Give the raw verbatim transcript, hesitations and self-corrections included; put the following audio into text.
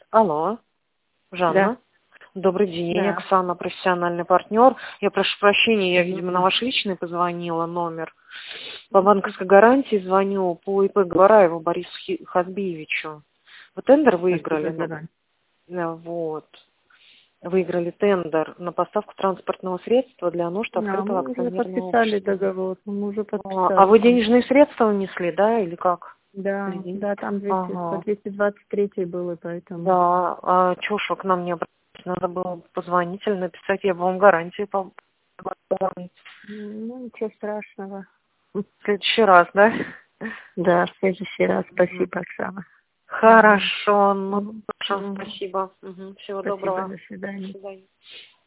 Алло, Да, Жанна. Добрый день, да. Оксана, профессиональный партнер. Я прошу прощения, я, видимо, на Мгм. ваш личный позвонила номер. По банковской гарантии звоню по ИП Гвараеву Борису Хи- Хазбиевичу. Вы тендер А что выиграли? это за на- рань? на- Вот. Выиграли тендер на поставку транспортного средства для нужд А, открытого мы уже акционерного подписали общества. договор. Мы уже А а подписали вы там. денежные средства унесли, да, или как? Да, Или день- да, там двести, по Ага. двести двадцать три было, поэтому. Да, а чё ж вы к нам не обратились? Надо было позвонить или написать, я бы вам гарантии по... В Ну, ничего страшного. следующий раз, да? Да, в следующий раз. Мгм. Спасибо, Оксана. Мгм. Хорошо, ну, Мгм. хорошо, Мгм. спасибо. Мгм. Всего Спасибо, доброго. до До свидания. свидания.